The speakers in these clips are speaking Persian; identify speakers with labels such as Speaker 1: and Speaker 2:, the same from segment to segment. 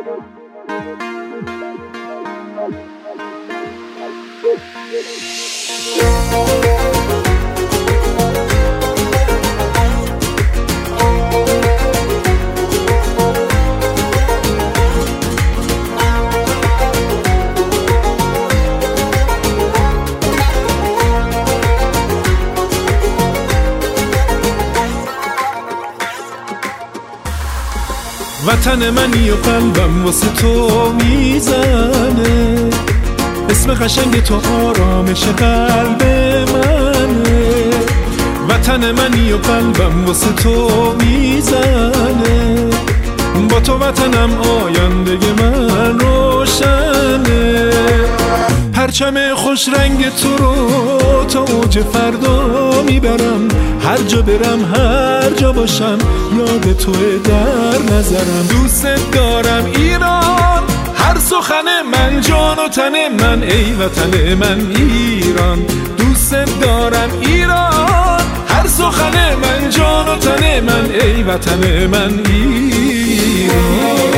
Speaker 1: وطن منی و قلبم واسه تو میزنه، اسم قشنگ تو آرامش قلب منه. وطن منی و قلبم واسه تو میزنه، با تو وطنم آینده من روشنه. پرچم خوش رنگ تو رو تا اوج فردا میبرم، هر جا برم هر جا باشم یاد توه در نظرم. دوست دارم ایران، هر سخن من جان و تن من، ای وطن من ایران. دوست دارم ایران، هر سخن من جان و تن من، ای وطن من ایران.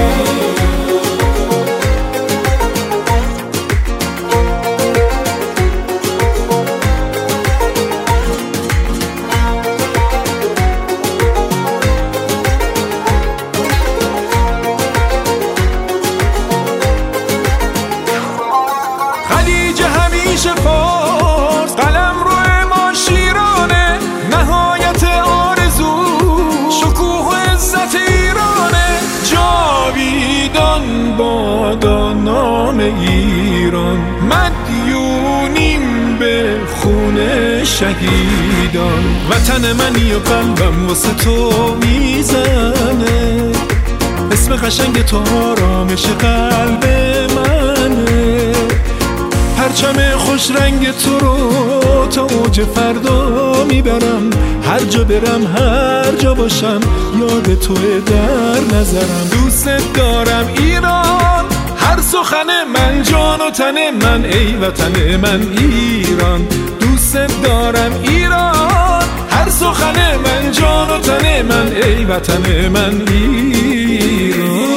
Speaker 1: فارس قلم روی ما شیرانه، نهایت آرزو شکوه و عزت ایرانه. جاویدان بادا نام ایران، مدیونیم به خون شهیدان. وطن منی و قلبم واسه تو میزنه، اسم قشنگ تو آرامش قلب منه. پرچم خوش رنگ تو رو تا اوج فردا میبرم، هر جا برم هر جا باشم یاد توه در نظرم. دوست دارم ایران، هر سخن من جان و تن من، ای وطن من ایران. دوست دارم ایران، هر سخن من جان و تن من، ای وطن من ایران.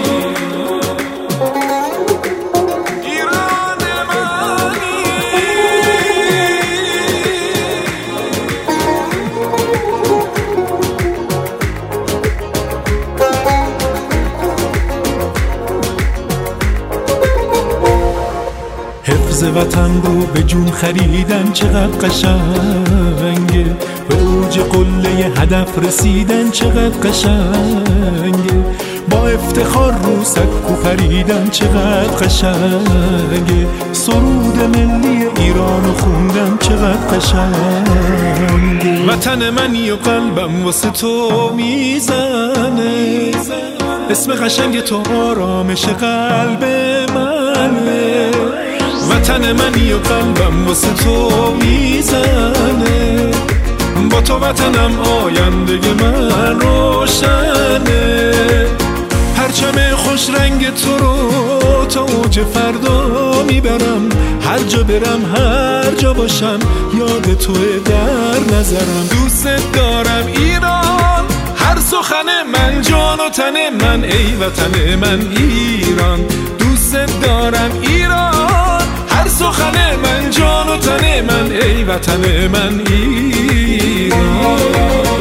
Speaker 1: حفظ وطن رو به جون خریدن چقدر قشنگه، به اوج قله هدف رسیدن چقدر قشنگه. با افتخار رو سکو خریدن چقدر قشنگه، سرود ملی ایران رو خوندن چقدر قشنگه. وطن منی و قلبم واسه تو میزنه، اسم قشنگ تو آرامش قلب منه. وطن منی و قلبم واسه تو میزنه، با تو وطنم آینده من روشنه. پرچم خوش رنگ تو رو تا اوج فردا میبرم، هر جا برم هر جا باشم یاد توه در نظرم. دوست دارم ایران، هر سخن من جان و تن من، ای وطن من ایران. دوست دارم ایران، هر سخن من جان و تن من، ای وطن من ایران.